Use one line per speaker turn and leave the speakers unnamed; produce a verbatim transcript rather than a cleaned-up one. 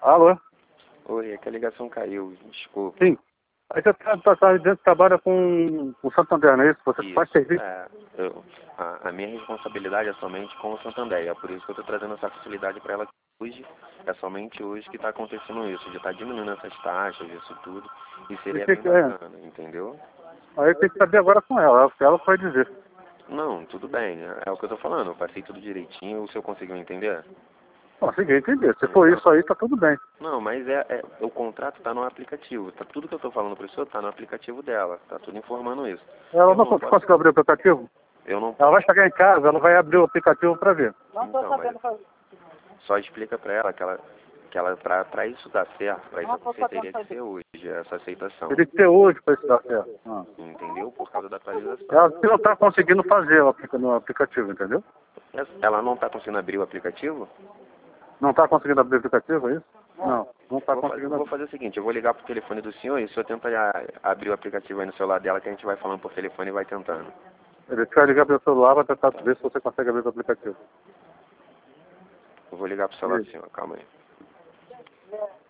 Alô?
Oi, é que a ligação caiu, desculpa.
Sim. Aí você tá, tá, tá dentro, trabalha com o Santander, não é isso? Você
Isso,
faz serviço?
é, eu, a, a minha responsabilidade é somente com o Santander, é por isso que eu estou trazendo essa facilidade para ela hoje, é somente hoje que está acontecendo isso, de estar tá diminuindo essas taxas, isso tudo, e seria
E que
bem
que é?
bacana, entendeu?
Aí tem que saber agora com ela, é o que ela vai dizer.
Não, tudo bem, é, é o que eu estou falando, eu passei tudo direitinho, o senhor conseguiu entender?
Consegui entender. Se for
Então,
isso aí, tá tudo bem.
não, mas é, é o contrato está no aplicativo, tá, tudo que eu estou falando para o senhor está no aplicativo dela, tá tudo informando isso.
Ela
Eu
não
não
cons-
posso,
conseguiu abrir o aplicativo?
eu não
Ela
posso,
vai chegar em casa, ela vai abrir o aplicativo para ver.
então, mas só explica para ela que ela, que ela para isso dar certo, para isso acontecer, teria que ser hoje, essa aceitação.
Teria que ter hoje para isso dar certo. Ah.
Entendeu? Por causa da atualização.
Ela não está conseguindo fazer o aplica- no aplicativo, entendeu?
Ela não está conseguindo abrir o aplicativo?
Não está conseguindo abrir o aplicativo, é isso? Não, não está
Vou, fa
conseguindo
vou
abrir.
fazer o seguinte, eu vou ligar pro telefone do senhor e o senhor tenta a, abrir o aplicativo aí no celular dela que a gente vai falando por telefone e vai tentando.
Ele vai ligar para o celular para tentar ver se você consegue abrir o aplicativo.
Eu vou ligar pro celular do senhor, calma aí.